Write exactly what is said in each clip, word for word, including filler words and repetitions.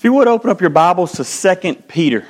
If you would open up your Bibles to Second Peter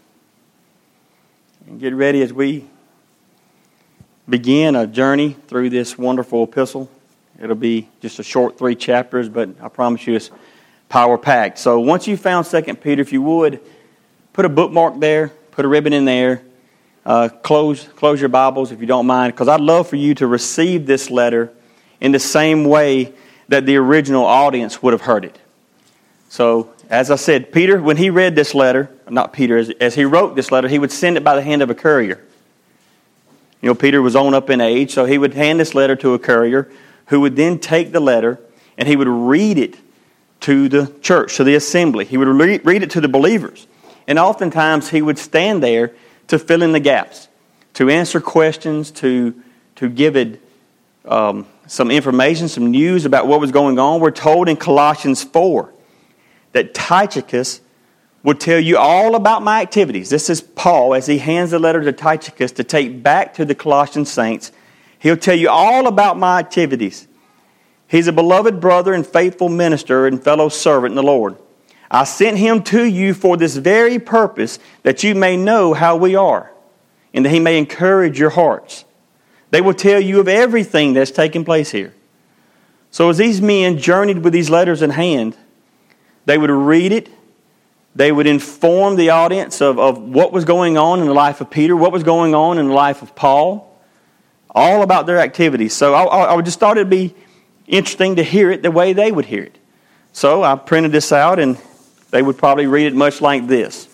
and get ready as we begin a journey through this wonderful epistle. It'll be just a short three chapters, but I promise you it's power-packed. So once you found Second Peter, if you would, put a bookmark there, put a ribbon in there, uh, close, close your Bibles if you don't mind, because I'd love for you to receive this letter in the same way that the original audience would have heard it. So, as I said, Peter, when he read this letter, not Peter, as, as he wrote this letter, he would send it by the hand of a courier. You know, Peter was on up in age, so he would hand this letter to a courier who would then take the letter and he would read it to the church, to the assembly. He would re- read it to the believers. And oftentimes he would stand there to fill in the gaps, to answer questions, to, to give it um, some information, some news about what was going on. We're told in Colossians four that Tychicus would tell you all about my activities. This is Paul as he hands the letter to Tychicus to take back to the Colossian saints. He'll tell you all about my activities. He's a beloved brother and faithful minister and fellow servant in the Lord. I sent him to you for this very purpose, that you may know how we are, and that he may encourage your hearts. They will tell you of everything that's taking place here. So as these men journeyed with these letters in hand, they would read it. They would inform the audience of, of what was going on in the life of Peter, what was going on in the life of Paul, all about their activities. So I, I just thought it would be interesting to hear it the way they would hear it. So I printed this out, and they would probably read it much like this.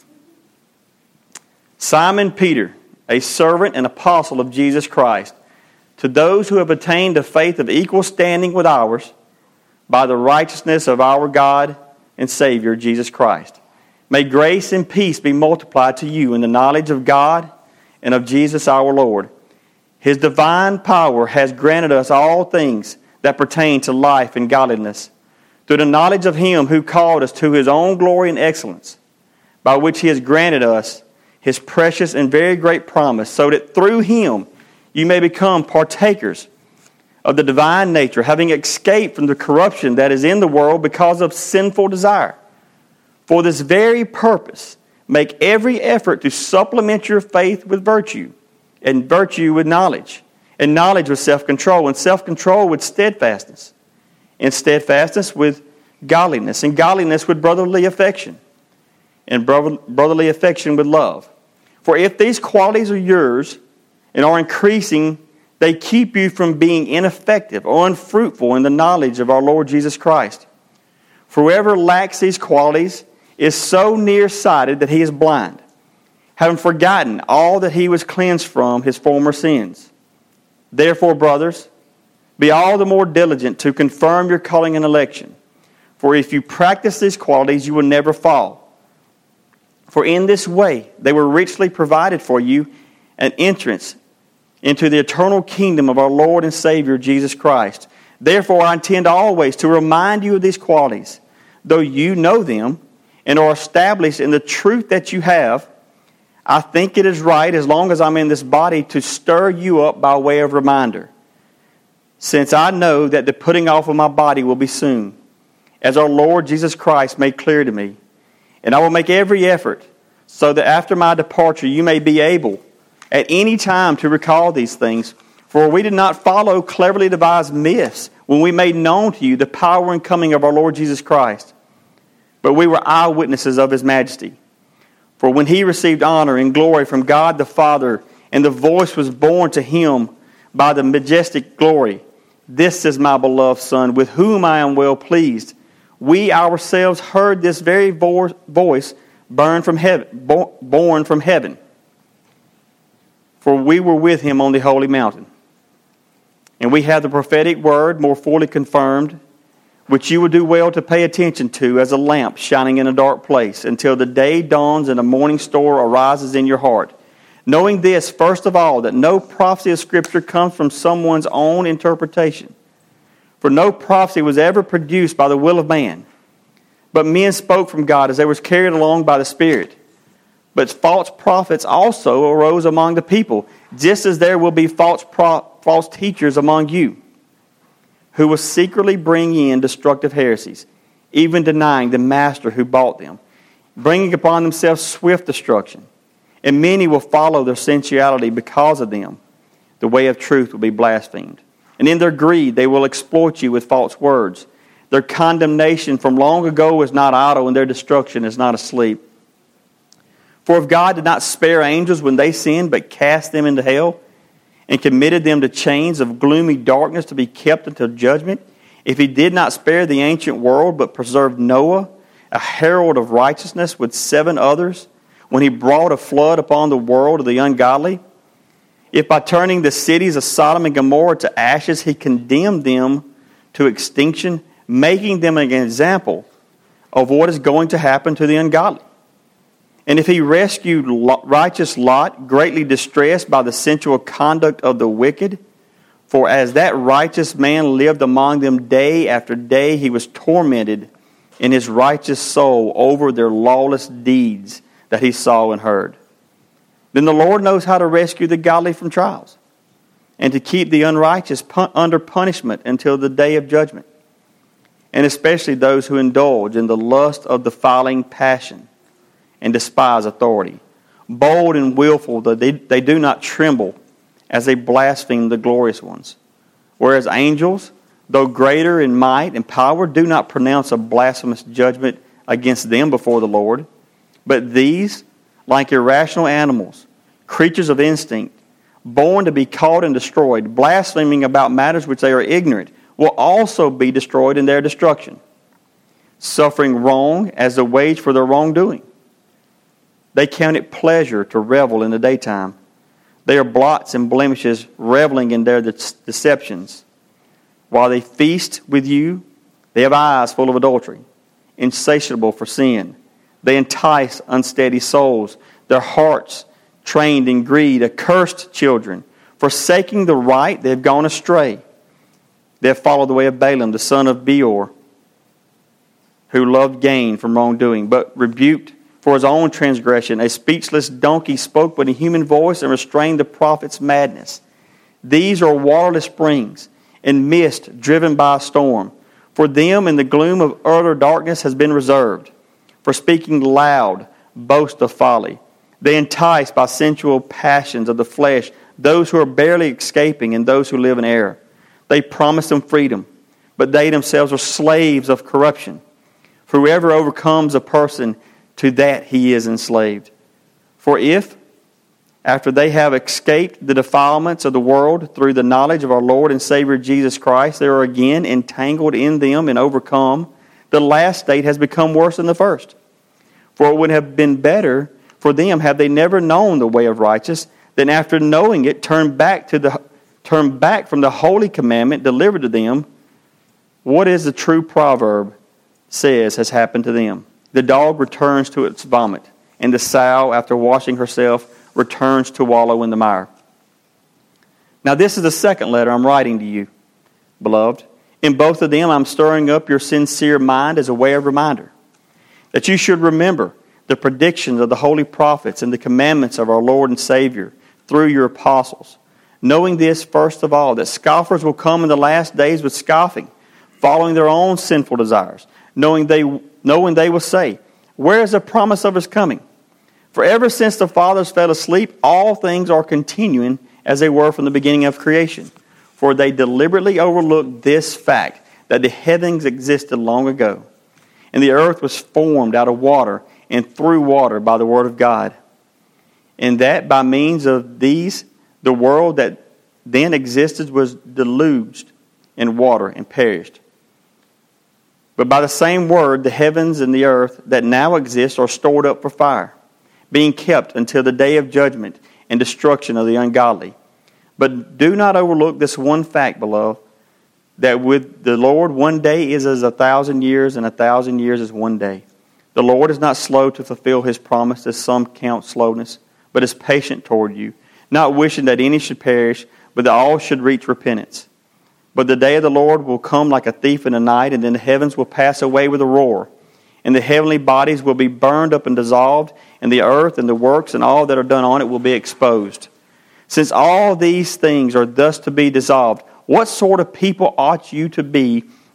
Simon Peter, a servant and apostle of Jesus Christ, to those who have attained a faith of equal standing with ours, by the righteousness of our God and Savior, Jesus Christ. May grace and peace be multiplied to you in the knowledge of God and of Jesus our Lord. His divine power has granted us all things that pertain to life and godliness, through the knowledge of Him who called us to His own glory and excellence, by which He has granted us His precious and very great promise, so that through Him you may become partakers of the divine nature, having escaped from the corruption that is in the world because of sinful desire. For this very purpose, make every effort to supplement your faith with virtue, and virtue with knowledge, and knowledge with self-control, and self-control with steadfastness, and steadfastness with godliness, and godliness with brotherly affection, and brotherly affection with love. For if these qualities are yours and are increasing, they keep you from being ineffective or unfruitful in the knowledge of our Lord Jesus Christ. For whoever lacks these qualities is so nearsighted that he is blind, having forgotten all that he was cleansed from his former sins. Therefore, brothers, be all the more diligent to confirm your calling and election. For if you practice these qualities, you will never fall. For in this way they were richly provided for you an entrance into the eternal kingdom of our Lord and Savior, Jesus Christ. Therefore, I intend always to remind you of these qualities, though you know them and are established in the truth that you have. I think it is right, as long as I'm in this body, to stir you up by way of reminder, since I know that the putting off of my body will be soon, as our Lord Jesus Christ made clear to me. And I will make every effort, so that after my departure you may be able at any time to recall these things. For we did not follow cleverly devised myths when we made known to you the power and coming of our Lord Jesus Christ, but we were eyewitnesses of His majesty. For when He received honor and glory from God the Father, and the voice was borne to Him by the majestic glory, "This is my beloved Son, with whom I am well pleased," we ourselves heard this very voice born from heaven, born from heaven. For we were with Him on the holy mountain. And we have the prophetic word more fully confirmed, which you will do well to pay attention to as a lamp shining in a dark place, until the day dawns and a morning star arises in your heart. Knowing this, first of all, that no prophecy of Scripture comes from someone's own interpretation. For no prophecy was ever produced by the will of man, but men spoke from God as they were carried along by the Spirit. But false prophets also arose among the people, just as there will be false pro- false teachers among you, who will secretly bring in destructive heresies, even denying the master who bought them, bringing upon themselves swift destruction. And many will follow their sensuality because of them. The way of truth will be blasphemed. And in their greed they will exploit you with false words. Their condemnation from long ago is not idle, and their destruction is not asleep. For if God did not spare angels when they sinned, but cast them into hell, and committed them to chains of gloomy darkness to be kept until judgment, if he did not spare the ancient world, but preserved Noah, a herald of righteousness, with seven others, when he brought a flood upon the world of the ungodly, if by turning the cities of Sodom and Gomorrah to ashes, he condemned them to extinction, making them an example of what is going to happen to the ungodly. And if he rescued righteous Lot, greatly distressed by the sensual conduct of the wicked, for as that righteous man lived among them day after day, he was tormented in his righteous soul over their lawless deeds that he saw and heard. Then the Lord knows how to rescue the godly from trials, and to keep the unrighteous under punishment until the day of judgment, and especially those who indulge in the lust of defiling passion and despise authority. Bold and willful, they, they do not tremble as they blaspheme the glorious ones. Whereas angels, though greater in might and power, do not pronounce a blasphemous judgment against them before the Lord. But these, like irrational animals, creatures of instinct, born to be caught and destroyed, blaspheming about matters which they are ignorant, will also be destroyed in their destruction, suffering wrong as the wage for their wrongdoing. They count it pleasure to revel in the daytime. They are blots and blemishes, reveling in their deceptions. While they feast with you, they have eyes full of adultery, insatiable for sin. They entice unsteady souls, their hearts trained in greed, accursed children. Forsaking the right, they have gone astray. They have followed the way of Balaam, the son of Beor, who loved gain from wrongdoing, but rebuked for his own transgression. A speechless donkey spoke with a human voice and restrained the prophet's madness. These are waterless springs and mist driven by a storm. For them in the gloom of utter darkness has been reserved. For speaking loud, boast of folly. They entice by sensual passions of the flesh those who are barely escaping and those who live in error. They promise them freedom, but they themselves are slaves of corruption. For whoever overcomes a person, to that he is enslaved. For if, after they have escaped the defilements of the world through the knowledge of our Lord and Savior Jesus Christ, they are again entangled in them and overcome, the last state has become worse than the first. For it would have been better for them had they never known the way of righteousness, than after knowing it, turn back to the turn back from the holy commandment delivered to them. What is the true proverb says has happened to them? The dog returns to its vomit, and the sow, after washing herself, returns to wallow in the mire. Now this is the second letter I'm writing to you, beloved. In both of them I'm stirring up your sincere mind as a way of reminder, that you should remember the predictions of the holy prophets and the commandments of our Lord and Savior through your apostles. Knowing this, first of all, that scoffers will come in the last days with scoffing, following their own sinful desires, knowing they, knowing they will say, where is the promise of his coming? For ever since the fathers fell asleep, all things are continuing as they were from the beginning of creation. For they deliberately overlooked this fact, that the heavens existed long ago, and the earth was formed out of water and through water by the word of God. And that by means of these, the world that then existed was deluged in water and perished. But by the same word, the heavens and the earth that now exist are stored up for fire, being kept until the day of judgment and destruction of the ungodly. But do not overlook this one fact, beloved, that with the Lord one day is as a thousand years, and a thousand years is one day. The Lord is not slow to fulfill his promise, as some count slowness, but is patient toward you, not wishing that any should perish, but that all should reach repentance. But the day of the Lord will come like a thief in the night, and then the heavens will pass away with a roar, and the heavenly bodies will be burned up and dissolved, and the earth and the works and all that are done on it will be exposed. Since all these things are thus to be dissolved, what sort of people ought you to be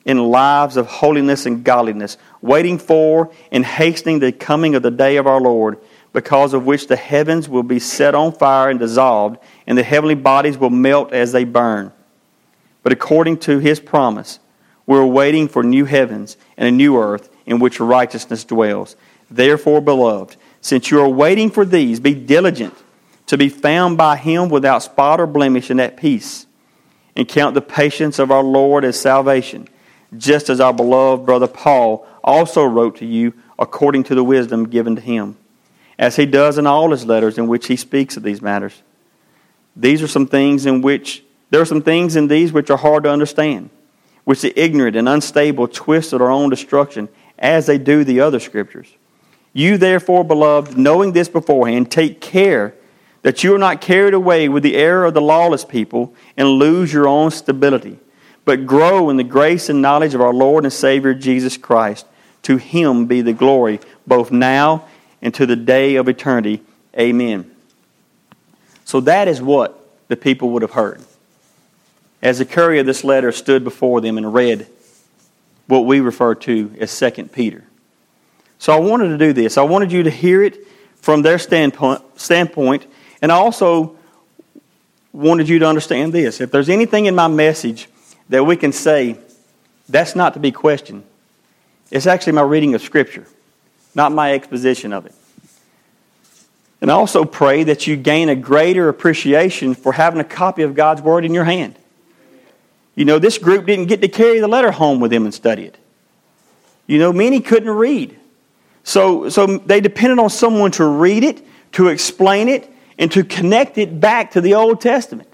in lives of holiness and godliness, waiting for and hastening the coming of the day of our Lord, because of which the heavens will be set on fire and dissolved, and the heavenly bodies will melt as they burn. But according to His promise, we're waiting for new heavens and a new earth in which righteousness dwells. Therefore, beloved, since you are waiting for these, be diligent to be found by Him without spot or blemish and at peace, and count the patience of our Lord as salvation, just as our beloved brother Paul also wrote to you according to the wisdom given to him, as he does in all his letters in which he speaks of these matters. These are some things in which, there are some things in these which are hard to understand, which the ignorant and unstable twist to their own destruction, as they do the other Scriptures. You therefore, beloved, knowing this beforehand, take care that you are not carried away with the error of the lawless people and lose your own stability, but grow in the grace and knowledge of our Lord and Savior Jesus Christ. To Him be the glory, both now and to the day of eternity. Amen. So that is what the people would have heard as the courier of this letter stood before them and read what we refer to as Second Peter. So I wanted to do this. I wanted you to hear it from their standpoint, standpoint, and I also wanted you to understand this. If there's anything in my message that we can say, that's not to be questioned, it's actually my reading of Scripture, not my exposition of it. And I also pray that you gain a greater appreciation for having a copy of God's Word in your hand. You know, this group didn't get to carry the letter home with them and study it. You know, many couldn't read. So, so they depended on someone to read it, to explain it, and to connect it back to the Old Testament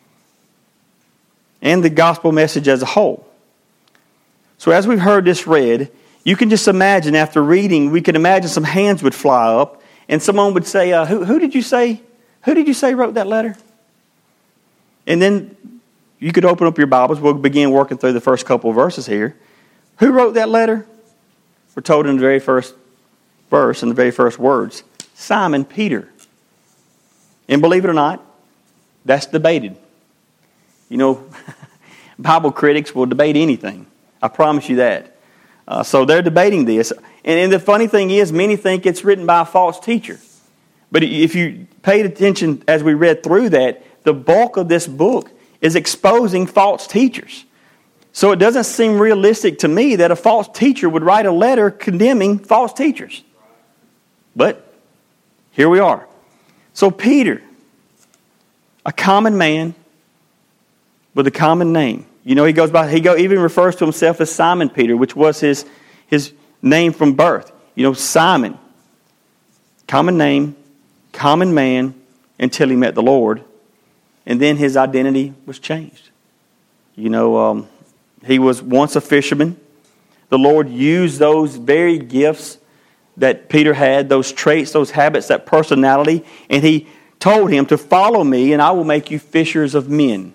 and the gospel message as a whole. So as we've heard this read, you can just imagine after reading, we can imagine some hands would fly up and someone would say, uh, who, who did you say, who did you say wrote that letter? And then you could open up your Bibles. We'll begin working through the first couple of verses here. Who wrote that letter? We're told in the very first verse, in the very first words, Simon Peter. And believe it or not, that's debated. You know, Bible critics will debate anything. I promise you that. Uh, so they're debating this. And, and the funny thing is, many think it's written by a false teacher. But if you paid attention as we read through that, the bulk of this book is exposing false teachers. So it doesn't seem realistic to me that a false teacher would write a letter condemning false teachers. But here we are. So Peter, a common man with a common name. You know, he goes by, he go, even refers to himself as Simon Peter, which was his, his name from birth. You know, Simon, common name, common man, until he met the Lord. And then his identity was changed. You know, um, he was once a fisherman. The Lord used those very gifts that Peter had, those traits, those habits, that personality, and He told him to follow me and I will make you fishers of men.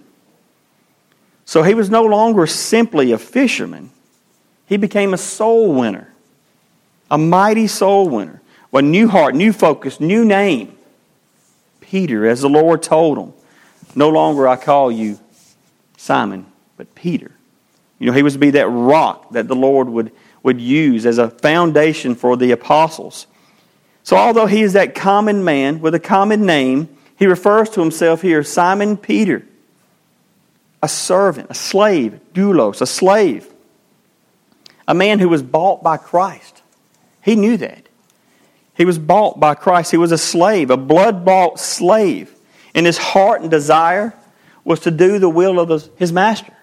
So he was no longer simply a fisherman. He became a soul winner, a mighty soul winner, a new heart, new focus, new name. Peter, as the Lord told him, no longer I call you Simon, but Peter. You know, he was to be that rock that the Lord would, would use as a foundation for the apostles. So although he is that common man with a common name, he refers to himself here, Simon Peter, a servant, a slave, doulos, a slave, a man who was bought by Christ. He knew that. He was bought by Christ. He was a slave, a blood-bought slave. And his heart and desire was to do the will of the, his master.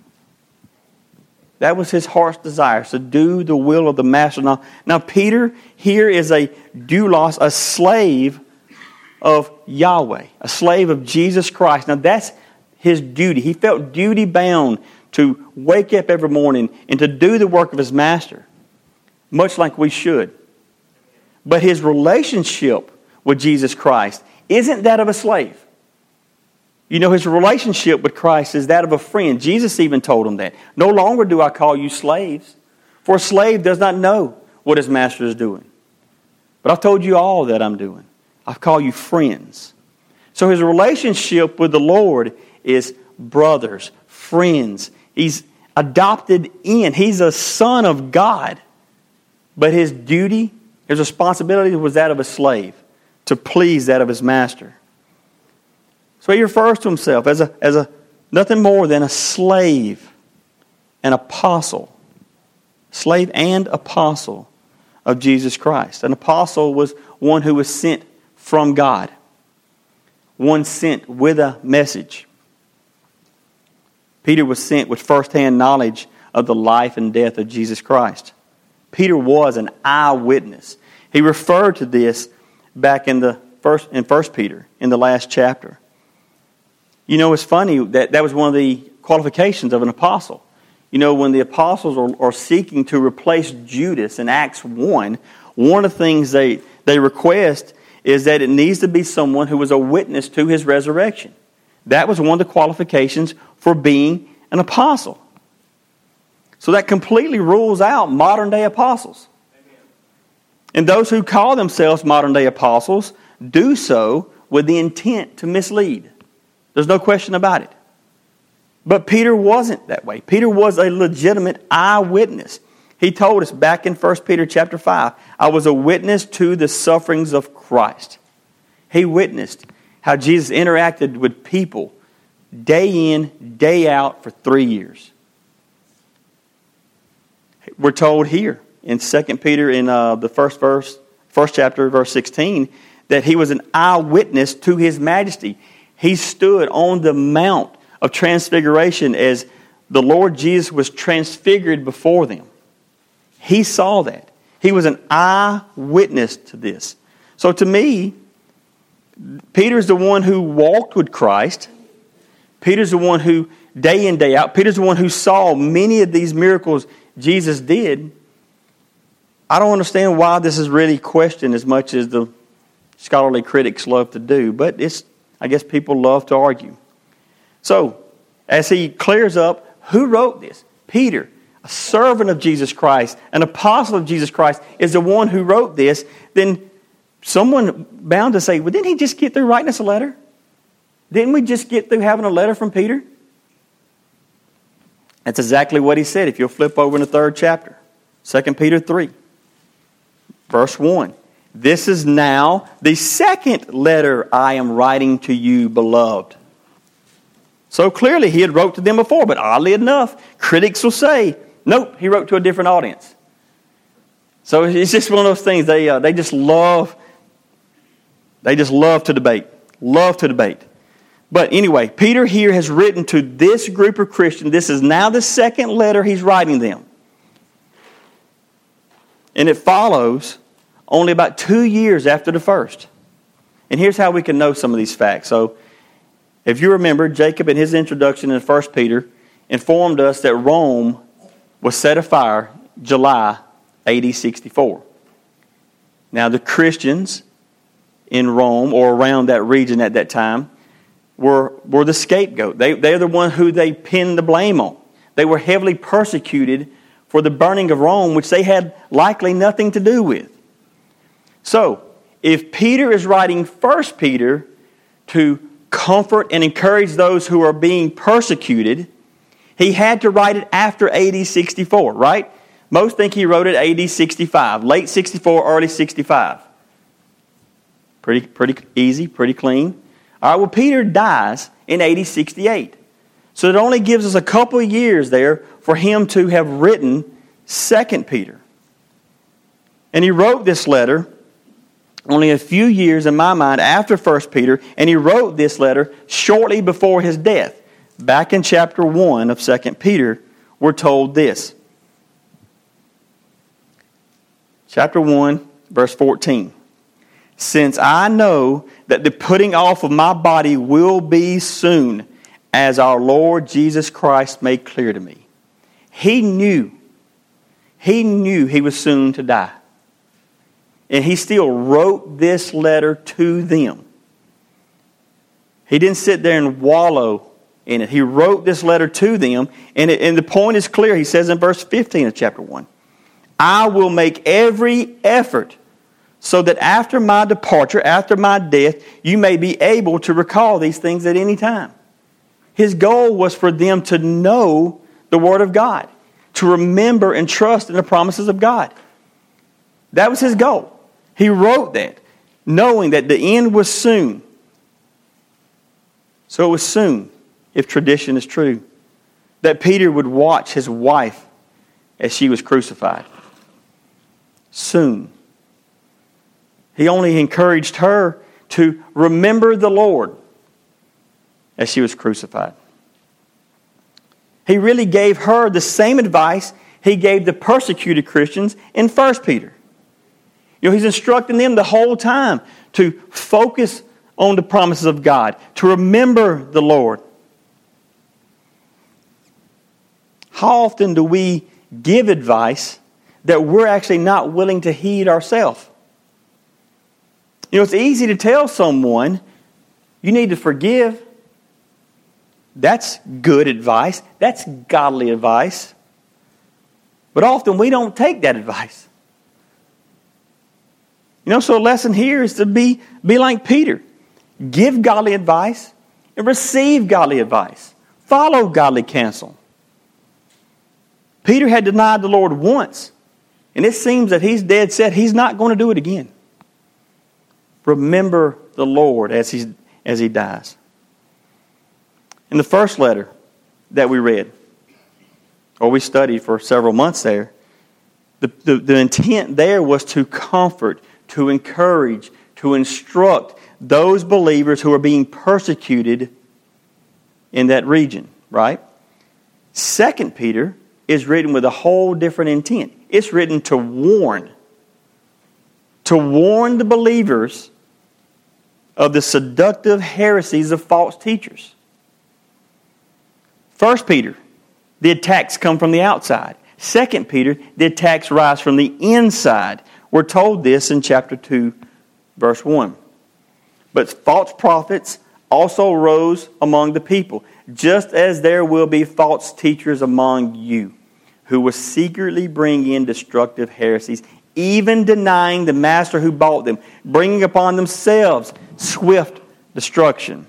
That was his heart's desire, to do the will of the master. Now, now Peter here is a doulos, a slave of Yahweh, a slave of Jesus Christ. Now that's his duty. He felt duty bound to wake up every morning and to do the work of his master, much like we should. But his relationship with Jesus Christ isn't that of a slave. You know, his relationship with Christ is that of a friend. Jesus even told him that. No longer do I call you slaves, for a slave does not know what his master is doing. But I've told you all that I'm doing. I've called you friends. So his relationship with the Lord is brothers, friends. He's adopted in. He's a son of God. But his duty, his responsibility was that of a slave, to please that of his master. So he refers to himself as a, as a nothing more than a slave, an apostle. Slave and apostle of Jesus Christ. An apostle was one who was sent from God. One sent with a message. Peter was sent with firsthand knowledge of the life and death of Jesus Christ. Peter was an eyewitness. He referred to this back in the first in First Peter, in the last chapter. You know, it's funny that that was one of the qualifications of an apostle. You know, when the apostles are, are seeking to replace Judas in Acts one, one of the things they, they request is that it needs to be someone who was a witness to his resurrection. That was one of the qualifications for being an apostle. So that completely rules out modern-day apostles. Amen. And those who call themselves modern-day apostles do so with the intent to mislead. There's no question about it. But Peter wasn't that way. Peter was a legitimate eyewitness. He told us back in First Peter chapter five, I was a witness to the sufferings of Christ. He witnessed how Jesus interacted with people day in, day out for three years. We're told here in Second Peter in uh, the first verse, first chapter, verse sixteen, that he was an eyewitness to his majesty. He stood on the Mount of Transfiguration as the Lord Jesus was transfigured before them. He saw that. He was an eyewitness to this. So to me, Peter's the one who walked with Christ. Peter's the one who, day in, day out, Peter's the one who saw many of these miracles Jesus did. I don't understand why this is really questioned as much as the scholarly critics love to do, but it's, I guess people love to argue. So, as he clears up, who wrote this? Peter, a servant of Jesus Christ, an apostle of Jesus Christ, is the one who wrote this. Then someone bound to say, well, didn't he just get through writing us a letter? Didn't we just get through having a letter from Peter? That's exactly what he said. If you'll flip over in the third chapter, Second Peter three, verse one. This is now the second letter I am writing to you, beloved. So clearly he had wrote to them before, but oddly enough, critics will say, nope, he wrote to a different audience. So it's just one of those things. They uh, they just love, they just love to debate, love to debate. But anyway, Peter here has written to this group of Christians. This is now the second letter he's writing them. And it follows only about two years after the first. And here's how we can know some of these facts. So, if you remember, Jacob in his introduction in First Peter informed us that Rome was set afire July A D sixty-four. Now, the Christians in Rome or around that region at that time were, were the scapegoat. They, they're the one who they pinned the blame on. They were heavily persecuted for the burning of Rome, which they had likely nothing to do with. So, if Peter is writing First Peter to comfort and encourage those who are being persecuted, he had to write it after A D sixty-four, right? Most think he wrote it A D sixty-five, late sixty-four, early sixty-five. Pretty, pretty easy, pretty clean. All right, well, Peter dies in A D sixty-eight. So it only gives us a couple of years there for him to have written Second Peter. And he wrote this letter only a few years, in my mind, after First Peter, and he wrote this letter shortly before his death. Back in chapter one of Second Peter, we're told this. Chapter one, verse fourteen. Since I know that the putting off of my body will be soon, as our Lord Jesus Christ made clear to me. He knew, he knew he was soon to die. And he still wrote this letter to them. He didn't sit there and wallow in it. He wrote this letter to them. And, it, and the point is clear. He says in verse fifteen of chapter one, I will make every effort so that after my departure, after my death, you may be able to recall these things at any time. His goal was for them to know the Word of God, to remember and trust in the promises of God. That was his goal. He wrote that, knowing that the end was soon. So it was soon, if tradition is true, that Peter would watch his wife as she was crucified. Soon. He only encouraged her to remember the Lord as she was crucified. He really gave her the same advice he gave the persecuted Christians in First Peter. You know, he's instructing them the whole time to focus on the promises of God, to remember the Lord. How often do we give advice that we're actually not willing to heed ourselves? You know, it's easy to tell someone, you need to forgive. That's good advice. That's godly advice. But often we don't take that advice. You know, so a lesson here is to be, be like Peter. Give godly advice and receive godly advice. Follow godly counsel. Peter had denied the Lord once, and it seems that he's dead set he's not going to do it again. Remember the Lord as he, as he dies. In the first letter that we read, or we studied for several months there, the, the, the intent there was to comfort, to encourage, to instruct those believers who are being persecuted in that region, right? Second Peter is written with a whole different intent. It's written to warn. To warn the believers of the seductive heresies of false teachers. First Peter, the attacks come from the outside. Second Peter, the attacks rise from the inside. We're told this in chapter two, verse one. But false prophets also rose among the people, just as there will be false teachers among you, who will secretly bring in destructive heresies, even denying the master who bought them, bringing upon themselves swift destruction.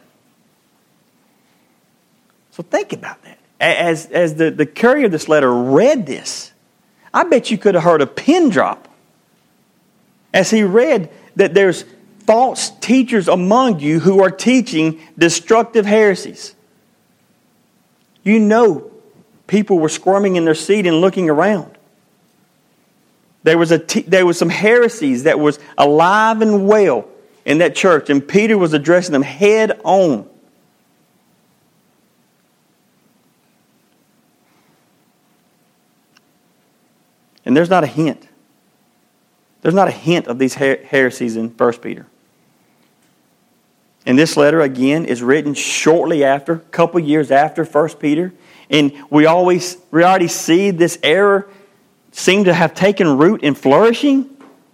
So think about that. As, as the, the courier of this letter read this, I bet you could have heard a pin drop as he read that there's false teachers among you who are teaching destructive heresies. You know, people were squirming in their seat and looking around. There was a te- there was some heresies that was alive and well in that church, and Peter was addressing them head on. And there's not a hint. There's not a hint of these her- heresies in First Peter. And this letter, again, is written shortly after, a couple years after First Peter. And we always, we already see this error seem to have taken root in flourishing.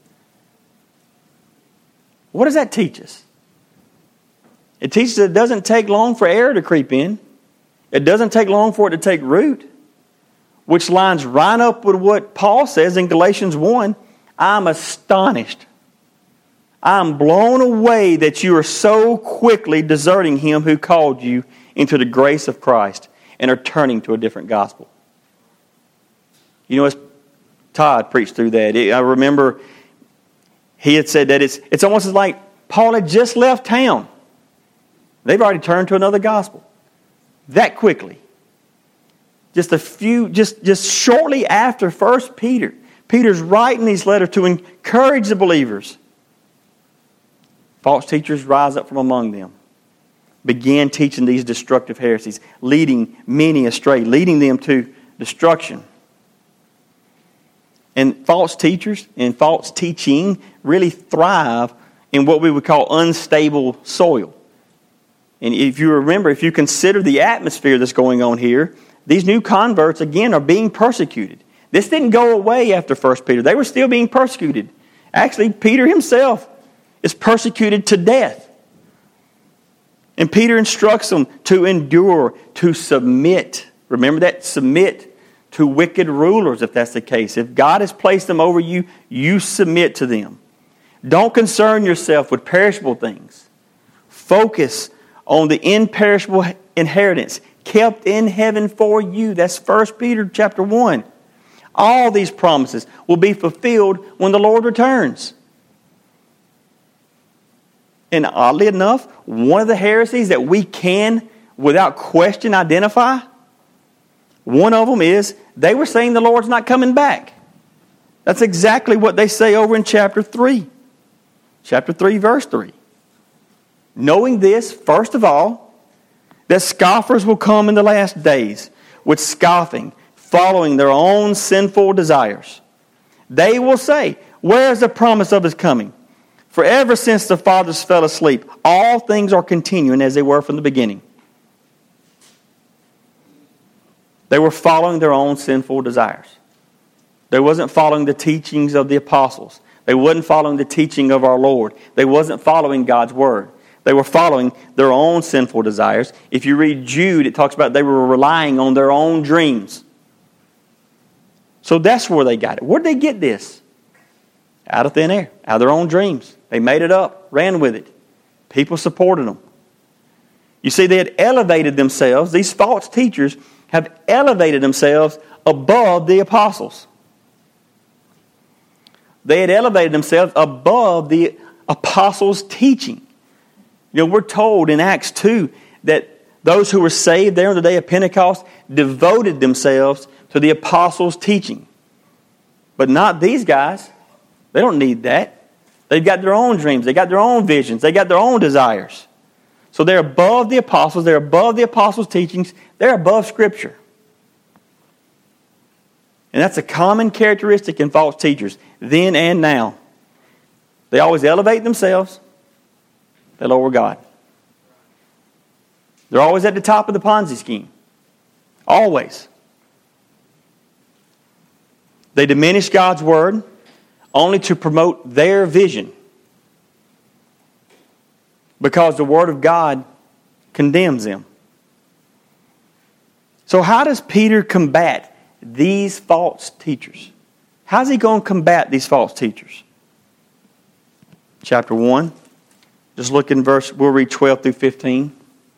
What does that teach us? It teaches that it doesn't take long for error to creep in. It doesn't take long for it to take root. Which lines right up with what Paul says in Galatians one. I'm astonished. I'm blown away that you are so quickly deserting him who called you into the grace of Christ and are turning to a different gospel. You know, as Todd preached through that, I remember he had said that it's, it's almost like Paul had just left town. They've already turned to another gospel. That quickly. Just a few, just, just shortly after First Peter, Peter's writing these letters to encourage the believers. False teachers rise up from among them, began teaching these destructive heresies, leading many astray, leading them to destruction. And false teachers and false teaching really thrive in what we would call unstable soil. And if you remember, if you consider the atmosphere that's going on here, these new converts, again, are being persecuted. This didn't go away after First Peter. They were still being persecuted. Actually, Peter himself is persecuted to death. And Peter instructs them to endure, to submit. Remember that? Submit to wicked rulers, if that's the case. If God has placed them over you, you submit to them. Don't concern yourself with perishable things. Focus on the imperishable inheritance. kept in heaven for you. That's First Peter chapter one. All these promises will be fulfilled when the Lord returns. And oddly enough, one of the heresies that we can, without question, identify, one of them is they were saying the Lord's not coming back. That's exactly what they say over in chapter three. Chapter three, verse three. Knowing this, first of all, that scoffers will come in the last days with scoffing, following their own sinful desires. They will say, where is the promise of His coming? For ever since the fathers fell asleep, all things are continuing as they were from the beginning. They were following their own sinful desires. They wasn't following the teachings of the apostles. They wasn't following the teaching of our Lord. They wasn't following God's Word. They were following their own sinful desires. If you read Jude, it talks about they were relying on their own dreams. So that's where they got it. Where did they get this? Out of thin air, out of their own dreams. They made it up, ran with it. People supported them. You see, they had elevated themselves. These false teachers have elevated themselves above the apostles. They had elevated themselves above the apostles' teaching. You know, we're told in Acts two that those who were saved there on the day of Pentecost devoted themselves to the apostles' teaching. But not these guys. They don't need that. They've got their own dreams. They got their own visions. They got their own desires. So they're above the apostles. They're above the apostles' teachings. They're above Scripture. And that's a common characteristic in false teachers, then and now. They always elevate themselves. They lower God. They're always at the top of the Ponzi scheme. Always. They diminish God's Word only to promote their vision. Because the Word of God condemns them. So how does Peter combat these false teachers? How's he going to combat these false teachers? Chapter one. Just look in verse, we'll read twelve through fifteen.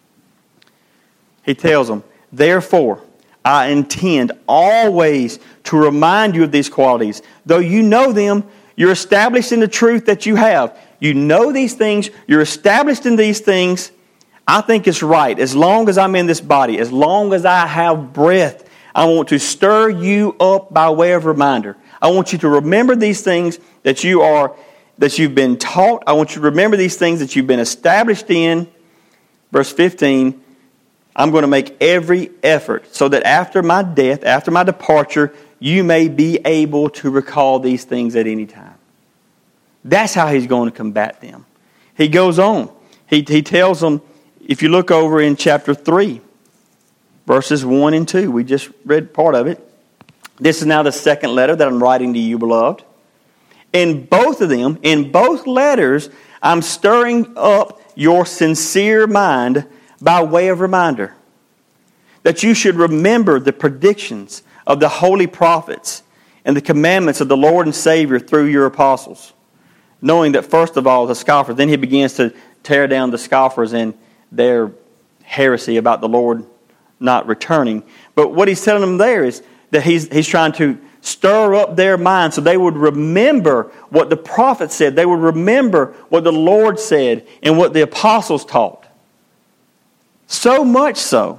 He tells them, therefore, I intend always to remind you of these qualities. Though you know them, you're established in the truth that you have. You know these things, you're established in these things. I think it's right, as long as I'm in this body, as long as I have breath, I want to stir you up by way of reminder. I want you to remember these things that you are, that you've been taught. I want you to remember these things that you've been established in. Verse fifteen, I'm going to make every effort so that after my death, after my departure, you may be able to recall these things at any time. That's how he's going to combat them. He goes on. He, he tells them, if you look over in chapter three, verses one and two, we just read part of it. This is now the second letter that I'm writing to you, beloved. In both of them, in both letters, I'm stirring up your sincere mind by way of reminder, that you should remember the predictions of the holy prophets and the commandments of the Lord and Savior through your apostles. Knowing that first of all, the scoffers, then he begins to tear down the scoffers and their heresy about the Lord not returning. But what he's telling them there is that he's, he's trying to stir up their minds so they would remember what the prophet said. They would remember what the Lord said and what the apostles taught. So much so,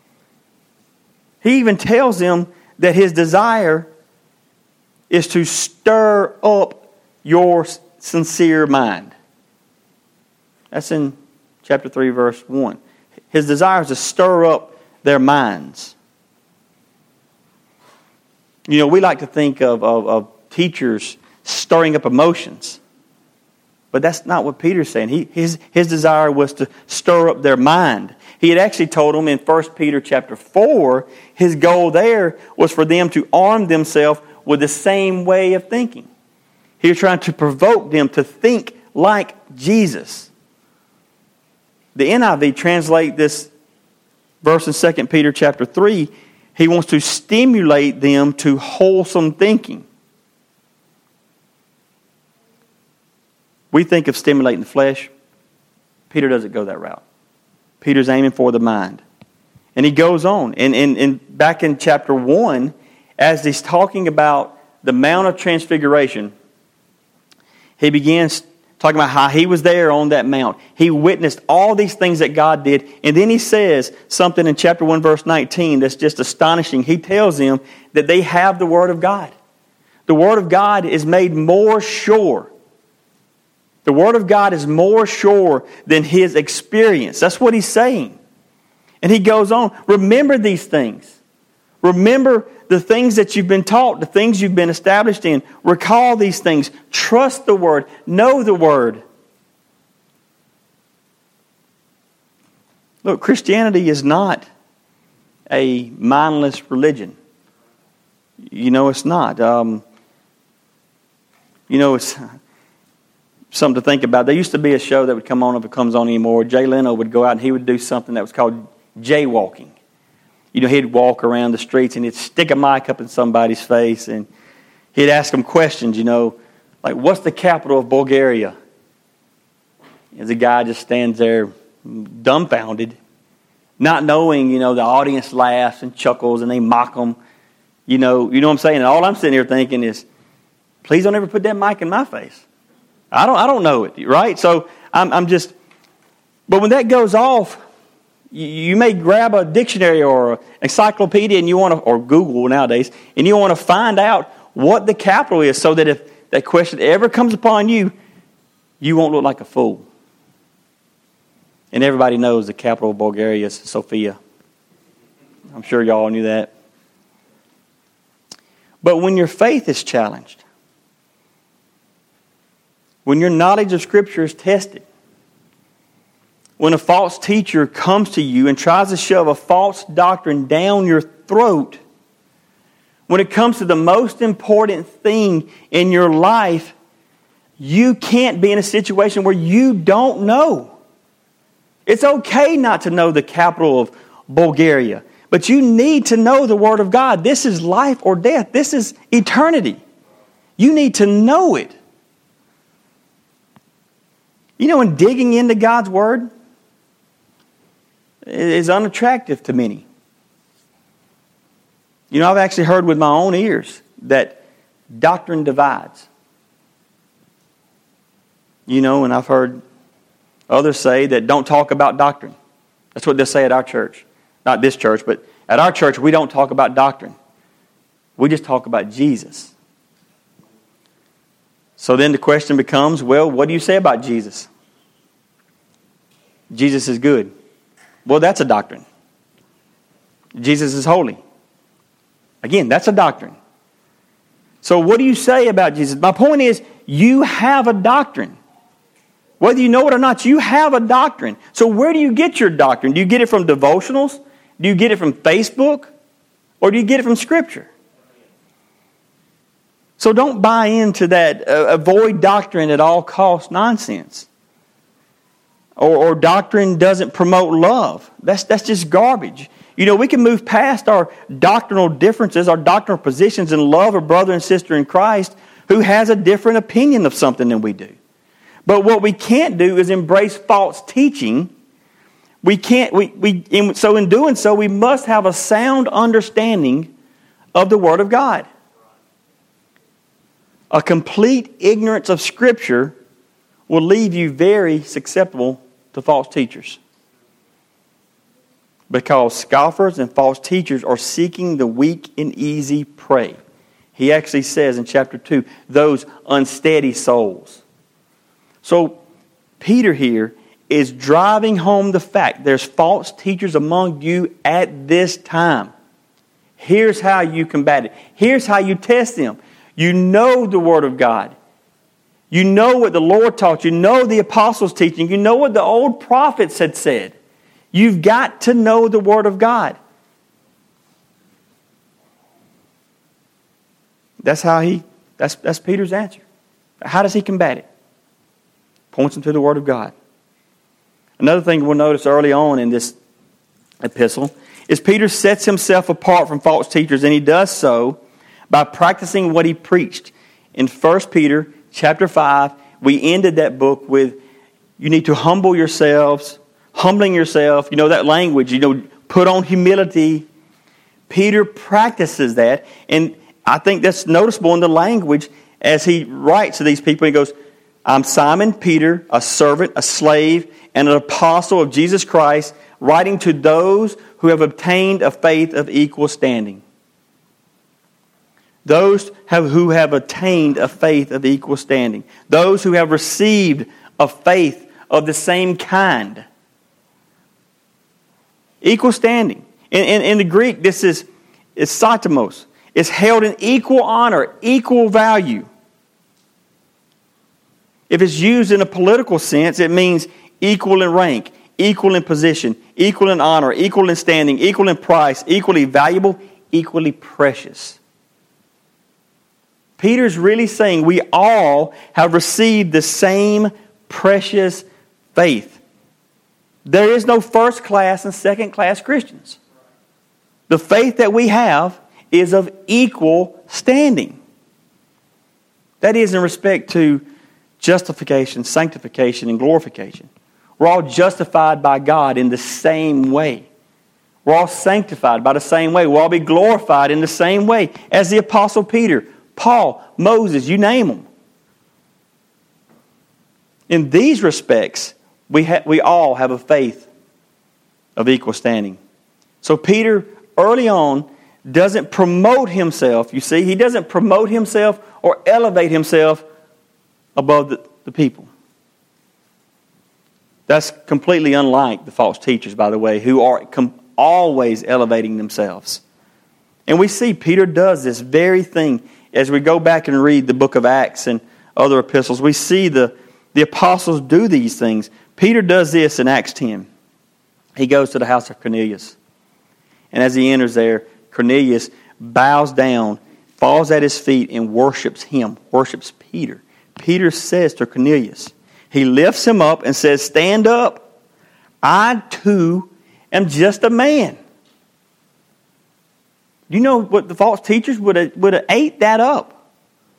he even tells them that his desire is to stir up your sincere mind. That's in chapter three, verse one. His desire is to stir up their minds. You know, we like to think of, of, of teachers stirring up emotions. But that's not what Peter's saying. He, his, his desire was to stir up their mind. He had actually told them in First Peter chapter four, his goal there was for them to arm themselves with the same way of thinking. He was trying to provoke them to think like Jesus. The N I V translate this verse in Second Peter chapter three. He wants to stimulate them to wholesome thinking. We think of stimulating the flesh. Peter doesn't go that route. Peter's aiming for the mind. And he goes on. And, and, and back in chapter one, as he's talking about the Mount of Transfiguration, he begins talking about how he was there on that mount. He witnessed all these things that God did. And then he says something in chapter one, verse nineteen that's just astonishing. He tells them that they have the Word of God. The Word of God is made more sure. The Word of God is more sure than his experience. That's what he's saying. And he goes on, remember these things. Remember the things that you've been taught, the things you've been established in. Recall these things. Trust the Word. Know the Word. Look, Christianity is not a mindless religion. You know, it's not. Um, you know, it's something to think about. There used to be a show that would come on, if it comes on anymore. Jay Leno would go out and he would do something that was called jaywalking. You know, he'd walk around the streets and he'd stick a mic up in somebody's face and he'd ask them questions, you know, like, what's the capital of Bulgaria? And the guy just stands there dumbfounded, not knowing, you know, the audience laughs and chuckles and they mock him. You know, you know what I'm saying? And all I'm sitting here thinking is, please don't ever put that mic in my face. I don't I don't know it, right? So I'm I'm just, but when that goes off, you may grab a dictionary or an encyclopedia and you want to, or Google nowadays, and you want to find out what the capital is so that if that question ever comes upon you, you won't look like a fool. And everybody knows the capital of Bulgaria is Sofia. I'm sure y'all knew that. But when your faith is challenged, when your knowledge of Scripture is tested, when a false teacher comes to you and tries to shove a false doctrine down your throat, when it comes to the most important thing in your life, you can't be in a situation where you don't know. It's okay not to know the capital of Bulgaria, but you need to know the Word of God. This is life or death. This is eternity. You need to know it. You know, in digging into God's Word, is unattractive to many. You know, I've actually heard with my own ears that doctrine divides. You know, and I've heard others say that don't talk about doctrine. That's what they say at our church. Not this church, but at our church we don't talk about doctrine. We just talk about Jesus. So then the question becomes, well, what do you say about Jesus? Jesus is good. Well, that's a doctrine. Jesus is holy. Again, that's a doctrine. So what do you say about Jesus? My point is, you have a doctrine. Whether you know it or not, you have a doctrine. So where do you get your doctrine? Do you get it from devotionals? Do you get it from Facebook? Or do you get it from Scripture? So don't buy into that uh, avoid doctrine at all costs nonsense. Or, or doctrine doesn't promote love. That's, that's just garbage. You know, we can move past our doctrinal differences, our doctrinal positions, and love a brother and sister in Christ who has a different opinion of something than we do. But what we can't do is embrace false teaching. We can't. We, we in, so in doing so, we must have a sound understanding of the Word of God. A complete ignorance of Scripture will leave you very susceptible to false teachers. Because scoffers and false teachers are seeking the weak and easy prey. He actually says in chapter two, those unsteady souls. So Peter here is driving home the fact there's false teachers among you at this time. Here's how you combat it. Here's how you test them. You know the Word of God. You know what the Lord taught. You know the apostles' teaching. You know what the old prophets had said. You've got to know the Word of God. That's how he, that's, that's Peter's answer. How does he combat it? Points him to the Word of God. Another thing we'll notice early on in this epistle is Peter sets himself apart from false teachers, and he does so by practicing what he preached. In First Peter chapter five, we ended that book with, you need to humble yourselves, humbling yourself. You know that language, you know, put on humility. Peter practices that. And I think that's noticeable in the language as he writes to these people. He goes, I'm Simon Peter, a servant, a slave, and an apostle of Jesus Christ, writing to those who have obtained a faith of equal standing. Those have, who have attained a faith of equal standing. Those who have received a faith of the same kind. Equal standing. In, in, in the Greek, this is, is satimos. It's held in equal honor, equal value. If it's used in a political sense, it means equal in rank, equal in position, equal in honor, equal in standing, equal in price, equally valuable, equally precious. Peter's really saying we all have received the same precious faith. There is no first class and second class Christians. The faith that we have is of equal standing. That is in respect to justification, sanctification, and glorification. We're all justified by God in the same way. We're all sanctified by the same way. We'll all be glorified in the same way as the Apostle Peter, Paul, Moses, you name them. In these respects, we, ha- we all have a faith of equal standing. So Peter, early on, doesn't promote himself. You see, he doesn't promote himself or elevate himself above the, the people. That's completely unlike the false teachers, by the way, who are com- always elevating themselves. And we see Peter does this very thing. As we go back and read the book of Acts and other epistles, we see the, the apostles do these things. Peter does this in Acts ten. He goes to the house of Cornelius. And as he enters there, Cornelius bows down, falls at his feet, and worships him, worships Peter. Peter says to Cornelius, he lifts him up and says, stand up. I too am just a man. Do you know what the false teachers would have, would have ate that up?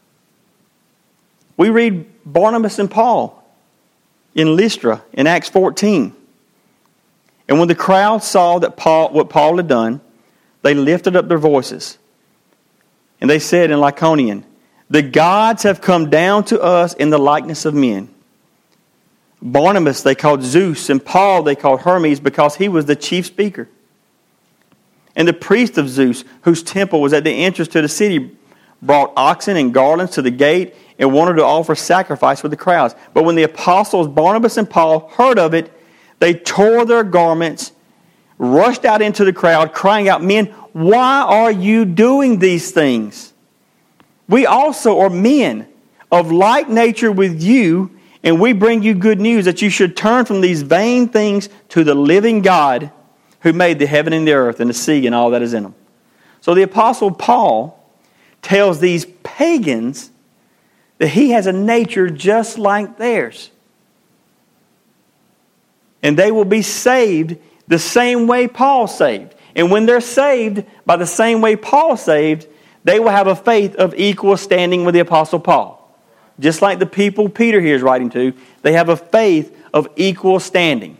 We read Barnabas and Paul in Lystra in Acts fourteen. And when the crowd saw that Paul, what Paul had done, they lifted up their voices. And they said in Lycaonian, the gods have come down to us in the likeness of men. Barnabas they called Zeus, and Paul they called Hermes, because he was the chief speaker. And the priest of Zeus, whose temple was at the entrance to the city, brought oxen and garlands to the gate and wanted to offer sacrifice with the crowds. But when the apostles Barnabas and Paul heard of it, they tore their garments, rushed out into the crowd, crying out, men, why are you doing these things? We also are men of like nature with you, and we bring you good news that you should turn from these vain things to the living God who made the heaven and the earth and the sea and all that is in them. So the Apostle Paul tells these pagans that he has a nature just like theirs. And they will be saved the same way Paul saved. And when they're saved by the same way Paul saved, they will have a faith of equal standing with the Apostle Paul. Just like the people Peter here is writing to, they have a faith of equal standing.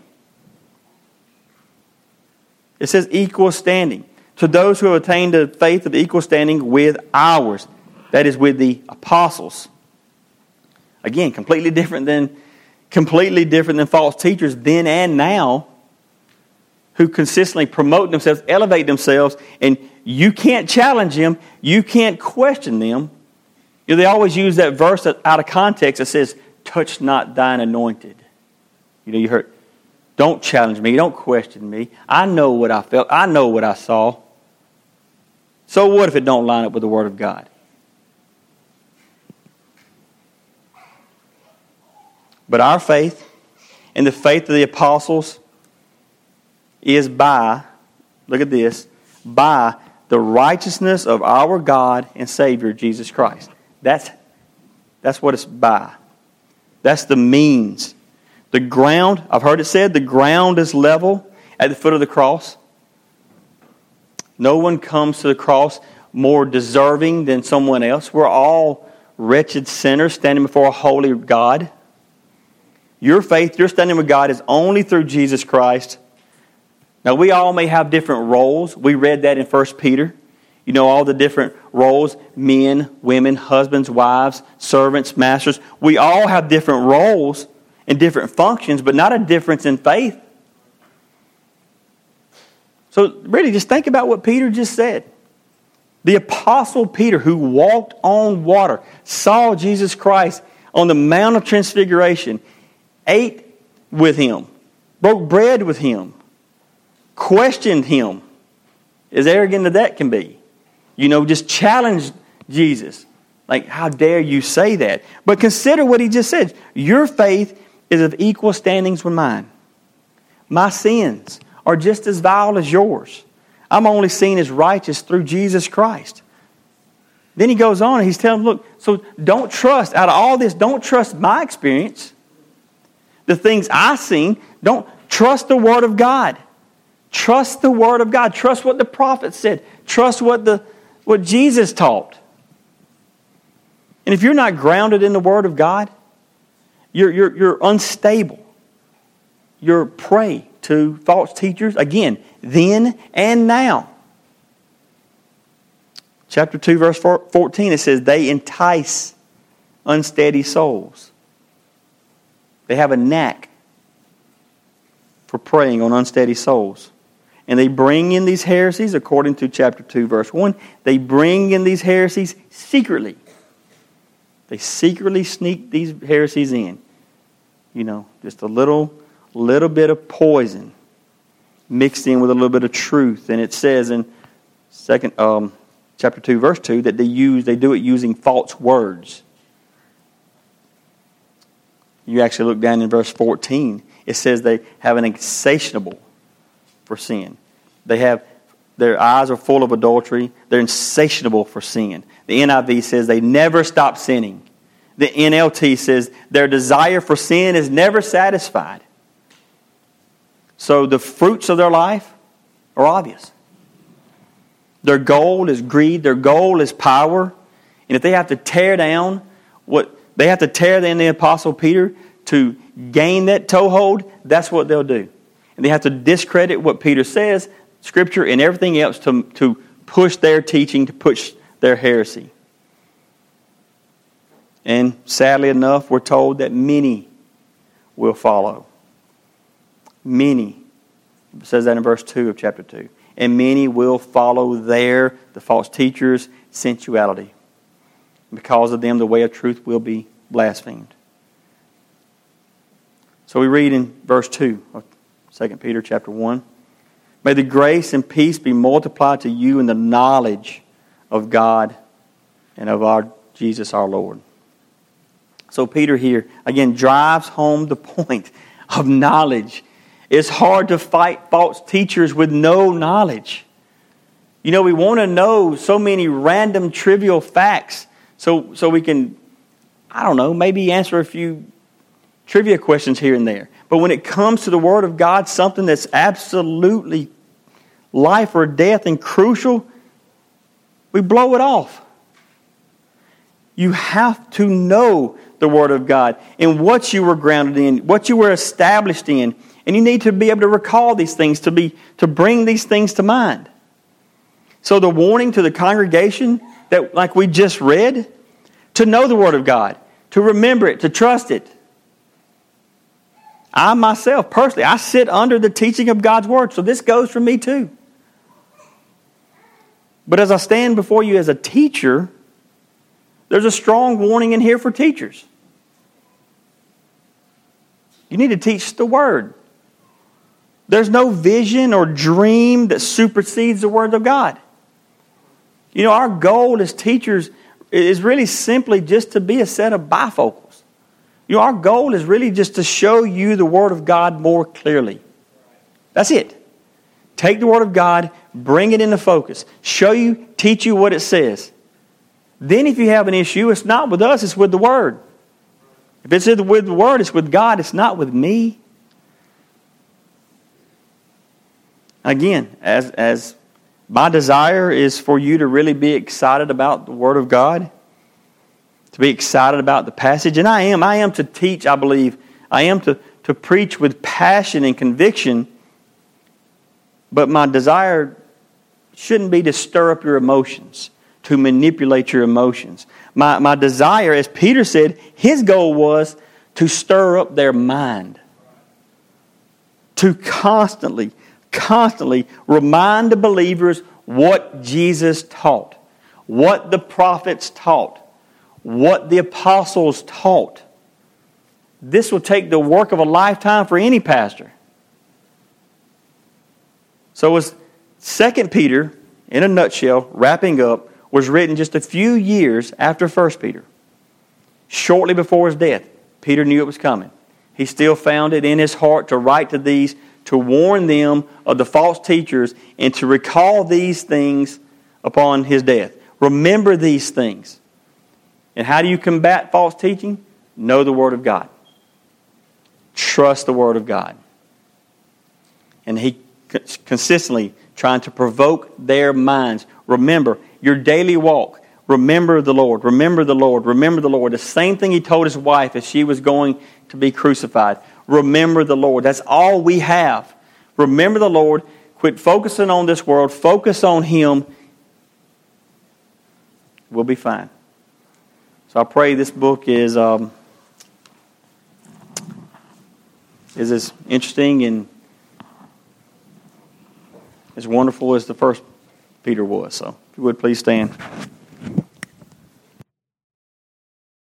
It says equal standing. To those who have attained a faith of equal standing with ours. That is with the apostles. Again, completely different than completely different than false teachers then and now, who consistently promote themselves, elevate themselves, and you can't challenge them, you can't question them. You know, they always use that verse out of context that says, touch not thine anointed. You know, you heard, don't challenge me, don't question me. I know what I felt, I know what I saw. So what if it don't line up with the Word of God? But our faith and the faith of the apostles is by, look at this, by the righteousness of our God and Savior, Jesus Christ. That's, that's what it's by. That's the means. The ground, I've heard it said, the ground is level at the foot of the cross. No one comes to the cross more deserving than someone else. We're all wretched sinners standing before a holy God. Your faith, your standing with God is only through Jesus Christ. Now, we all may have different roles. We read that in First Peter. You know, all the different roles, men, women, husbands, wives, servants, masters. We all have different roles and different functions, but not a difference in faith. So really, just think about what Peter just said. The Apostle Peter, who walked on water, saw Jesus Christ on the Mount of Transfiguration, ate with him, broke bread with him, questioned him, as arrogant as that can be. You know, just challenged Jesus. Like, how dare you say that? But consider what he just said. Your faith is of equal standings with mine. My sins are just as vile as yours. I'm only seen as righteous through Jesus Christ. Then he goes on and he's telling them, look, so don't trust, out of all this, don't trust my experience. The things I've seen, don't trust the Word of God. Trust the Word of God. Trust what the prophet said. Trust what the what Jesus taught. And if you're not grounded in the Word of God, you're, you're, you're unstable. You're prey to false teachers, again, then and now. Chapter two, verse fourteen, it says, they entice unsteady souls. They have a knack for preying on unsteady souls. And they bring in these heresies, according to chapter two, verse one, they bring in these heresies secretly. They secretly sneak these heresies in. You know, just a little, little bit of poison mixed in with a little bit of truth. And it says in second, um, chapter two, verse two, that they use, they do it using false words. You actually look down in verse fourteen. It says they have an insatiable for sin. They have, their eyes are full of adultery. They're insatiable for sin. The N I V says they never stop sinning. The N L T says their desire for sin is never satisfied. So the fruits of their life are obvious. Their goal is greed. Their goal is power. And if they have to tear down what they have to tear down the Apostle Peter to gain that toehold, that's what they'll do. And they have to discredit what Peter says, Scripture, and everything else to, to push their teaching, to push their heresy. And sadly enough, we're told that many will follow. Many. It says that in verse two of chapter two. And many will follow their, the false teachers' sensuality. Because of them, the way of truth will be blasphemed. So we read in verse two of Second Peter chapter one. May the grace and peace be multiplied to you in the knowledge of God and of our Jesus our Lord. So Peter here, again, drives home the point of knowledge. It's hard to fight false teachers with no knowledge. You know, we want to know so many random, trivial facts so, so we can, I don't know, maybe answer a few trivia questions here and there. But when it comes to the Word of God, something that's absolutely life or death and crucial, we blow it off. You have to know the Word of God and what you were grounded in, what you were established in. And you need to be able to recall these things, to be to bring these things to mind. So the warning to the congregation that, like we just read, to know the Word of God, to remember it, to trust it. I myself, personally, I sit under the teaching of God's Word, so this goes for me too. But as I stand before you as a teacher, there's a strong warning in here for teachers. You need to teach the Word. There's no vision or dream that supersedes the Word of God. You know, our goal as teachers is really simply just to be a set of bifocals. You know, our goal is really just to show you the Word of God more clearly. That's it. Take the Word of God, bring it into focus, show you, teach you what it says. Then if you have an issue, it's not with us, it's with the Word. If it's with the Word, it's with God, it's not with me. Again, as, as my desire is for you to really be excited about the Word of God, to be excited about the passage, and I am. I am to teach, I believe. I am to, to preach with passion and conviction. But my desire shouldn't be to stir up your emotions, to manipulate your emotions. My, my desire, as Peter said, his goal was to stir up their mind. To constantly, constantly remind the believers what Jesus taught, what the prophets taught, what the apostles taught. This will take the work of a lifetime for any pastor. So as Second Peter, in a nutshell, wrapping up, was written just a few years after First Peter. Shortly before his death, Peter knew it was coming. He still found it in his heart to write to these, to warn them of the false teachers, and to recall these things upon his death. Remember these things. And how do you combat false teaching? Know the Word of God. Trust the Word of God. And he consistently trying to provoke their minds. Remember your daily walk. Remember the Lord. Remember the Lord. Remember the Lord. The same thing he told his wife as she was going to be crucified. Remember the Lord. That's all we have. Remember the Lord. Quit focusing on this world. Focus on Him. We'll be fine. So I pray this book is um, is as interesting and as wonderful as the first Peter was. So if you would please stand.